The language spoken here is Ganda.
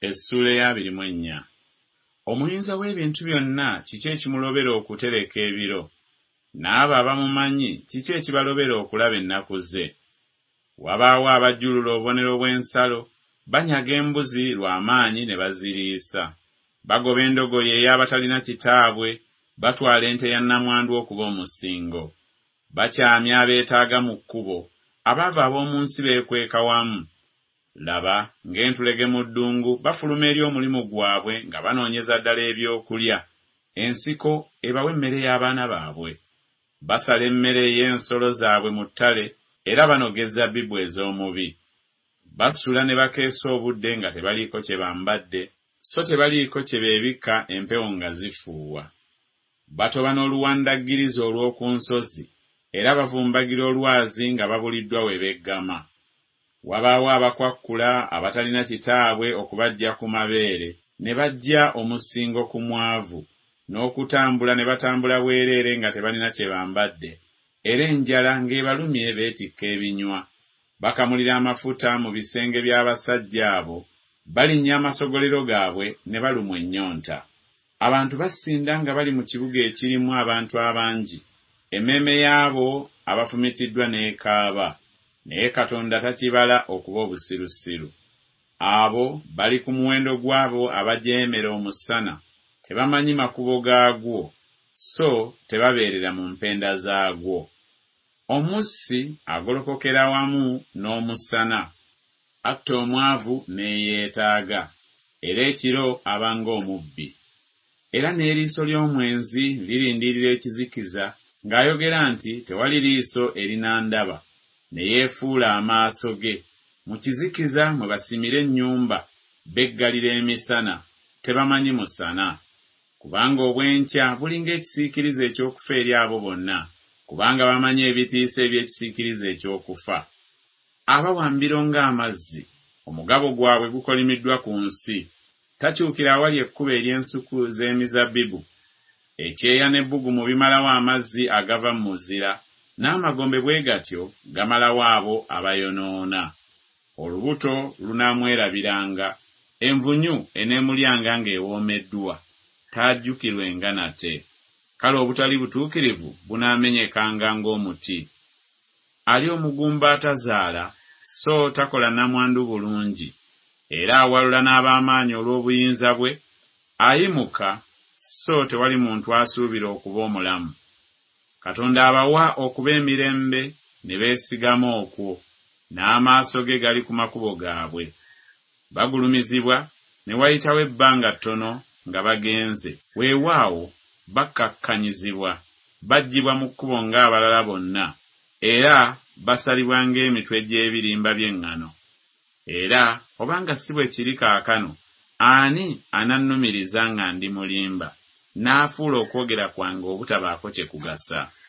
Essula ya 24. Omuyinza w'ebintu byonna kiki ekimulobera okutereka ebiro? N'abo abamumanyi kiki ekibalobera okulaba ennaku ze? Wabaawo abajjulula obubonero bw'ensalo, banyaga embuzi lw'amaanyi ne baziriisa. Bagoba endogoyi ey'abatalina kitaabwe, batwala ente ya nnamwandu okuba omusingo. Bakyamya abeetaaga mu kkubo, abaava ab'omu nsi beekweka wamu. Laba, ng'entulege mu ddungu bafuluma eri omulimu gwabwe nga banoonyeza ddala ebyokulya. Ensiko ebawa emmere y'abaana baabwe. Basala emmere ey'ensolo zaabwe mu ttale era banogeza zabbibu ez'omubi. Basula ne bakeesa obudde nga tebaliiko kye bambadde, so tebaliiko kye beebikka empewo nga zifuuwa. Batoba n'oluwandaggirizi olw'oku nsozi era bavumbagira olwazi nga babuliddwa we beggama. Wabaawo abakwakkula abatalina kitaabwe okubaggya ku mabeere, ne bajja omusingo ku mwavu, n'okutambula ne batambula bwereere nga tebalina kye bambadde, era enjala ng'ebalumye beetikka ebinywa. Bakamulira amafuta mu bisenge by'abasajja abo, balinnya amasogolero gaabwe ne balumwa ennyonta. Abantu basinda nga bali mu kibuga ekirimu abantu abangi, emmeeme y'abo abafumitiddwa n'ekaaba. Naye Katonda takibala okuba obusirusiru. Abo bali ku muwendo gw'abo abajeemera omusana, tebamanyi makubo gaagwo, so tebabeerera mu mpenda zaagwo. Omussi agolokokera wamu n'omusana, atta omwavu n'eyeetaaga, era ekiro aba ng'omubbi. Era n'eriiso ly'omwenzi lirindirira ekizikiza, ng'ayogera nti tewali liiso erinandaba, ne yeefuula amaaso ge. Mu kizikiza mwe basimira ennyumba, beggalira emisana, tebamanyi musana. Kubanga obwenkya buli ng'ekisiikirize eky'okufa eri abo bonna, kubanga bamanyi ebitiisa eby'ekisiikirize eky'okufa. Abawambiro ng'amazzi, omugabo gwabwe gukolimiddwa ku nsi. Takyukira awali ekkubo ery'ensuku z'emizabbibu. Ekyeya n'ebbugumu bimalawo amazzi agava mu muzira, n'amagombe bwe gatyo gamalawo abo abayonoona. Olubuto lunaamwerabiranga, envunyu eneemulyanga ng'ewoomeddwa, taajjukirwenga nate. Kale obutali butuukirivu bunaamenyekanga ng'omuti. Ali omugumba atazaala, so takola nnamwandu bulungi, era awalula n'ab'amaanyi olw'obuyinza bwe, ayimuka, so tewali muntu asuubira okuba omulamu. Katonda abawa okuba emirembe ne beesigama okwo, n'amaaso ge gali ku makubo gaabwe. Bagulumizibwa ne wayitawo ebbanga ttono nga bagenze, weewaawo bakkakkanyizibwa, baggyibwa mu kkubo ng'abalala bonna, era basalibwa ng'emitwe gy'ebirimba by'eŋŋano. Era obanga si bwe kiri kaakano, ani anannumiriza nga ndi mulimba, n'afuula okwogera kwange obutabaako kye kugasa?